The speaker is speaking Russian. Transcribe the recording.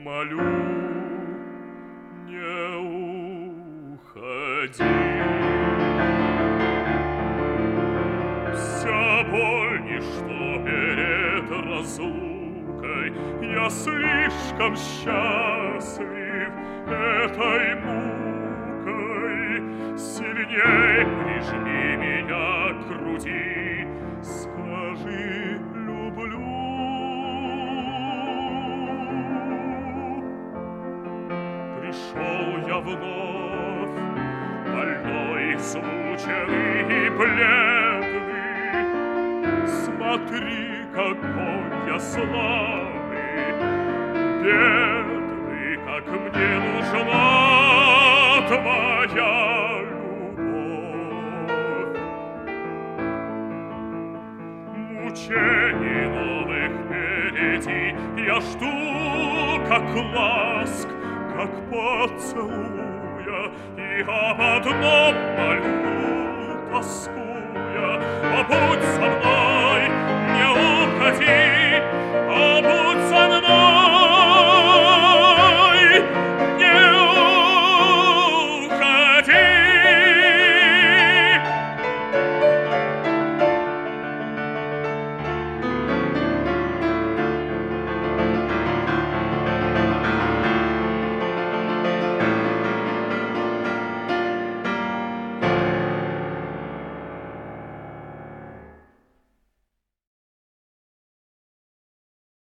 молю, не уходи. Вся боль ничто перед разлукой, я слишком счастлив этой мукой. Сильней прижми меня к груди, скажи «люблю». Пришел я вновь, больной, измученный и бледный. Смотри, какой я слабый, бедный, как мне нужна твоя любовь. Мучений новых впереди я жду, как ласк, как поцелуя, и об одном молю.